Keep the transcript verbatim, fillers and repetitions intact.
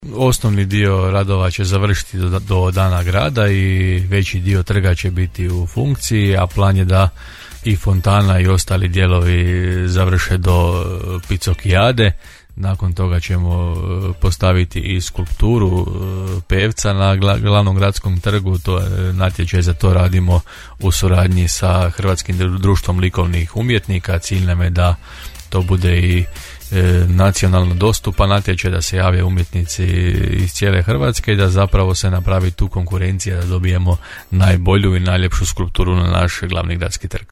Osnovni dio radova će završiti do, do dana grada i veći dio trga će biti u funkciji, a plan je da i fontana i ostali dijelovi završe do Picokijade. Nakon toga ćemo postaviti i skulpturu pevca na glavnom gradskom trgu. To je natječaj, za to radimo u suradnji sa Hrvatskim društvom likovnih umjetnika. Cilj nam je da to bude i nacionalno dostupan natječaj, da se jave umjetnici iz cijele Hrvatske i da zapravo se napravi tu konkurencija da dobijemo najbolju i najljepšu skulpturu na naš glavni gradski trg.